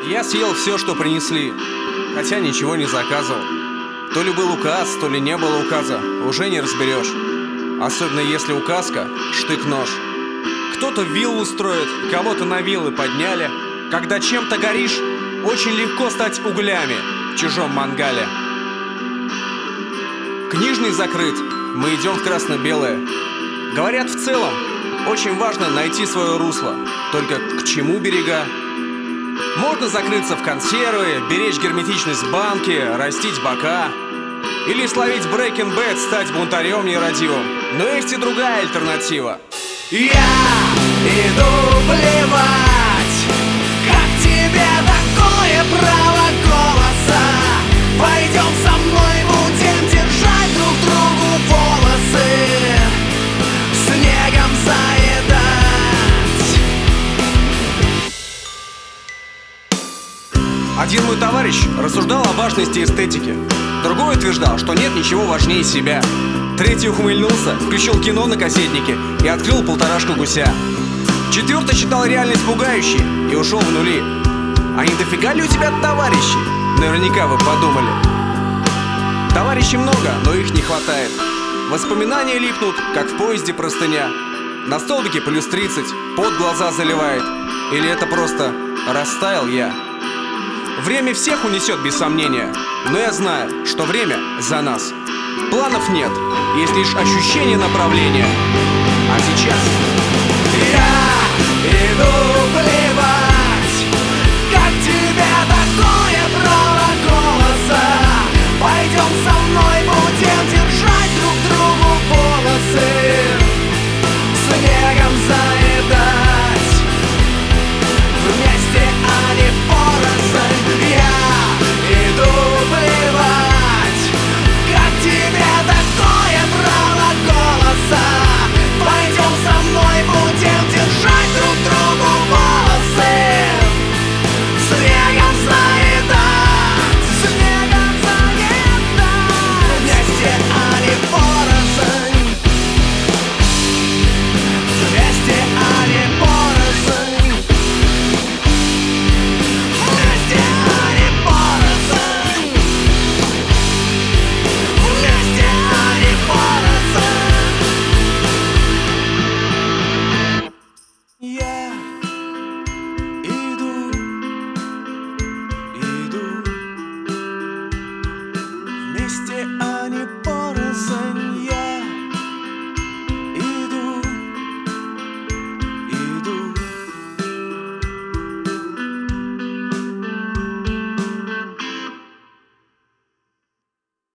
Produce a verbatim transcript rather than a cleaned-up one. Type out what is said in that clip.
Я съел все, что принесли, хотя ничего не заказывал. То ли был указ, то ли не было указа, уже не разберешь. Особенно если указка — штык-нож. Кто-то виллу строит, кого-то на виллы подняли. Когда чем-то горишь, очень легко стать углями в чужом мангале. Книжный закрыт, мы идем в красно-белое. Говорят, в целом очень важно найти свое русло. Только к чему берега? Можно закрыться в консервы, беречь герметичность банки, растить бока. Или словить Breaking Bad, стать бунтарем нерадивым. Но есть и другая альтернатива. Я иду плевать, как тебе такое право голоса. Пойдем со мной, будем держать друг другу волосы, снегом заедать. Один мой товарищ рассуждал о важности эстетики. Другой утверждал, что нет ничего важнее себя. Третий ухмыльнулся, включил кино на кассетнике и открыл полторашку гуся. Четвертый считал реальность пугающей и ушел в нули. А не дофига ли у тебя товарищей? Наверняка вы подумали. Товарищей много, но их не хватает. Воспоминания липнут, как в поезде простыня. На столбике плюс тридцать, пот глаза заливает. Или это просто растаял я? Время всех унесет без сомнения, но я знаю, что время за нас. Планов нет, есть лишь ощущение направления. А сейчас я иду плевать, как тебе такое право голоса. Пойдем со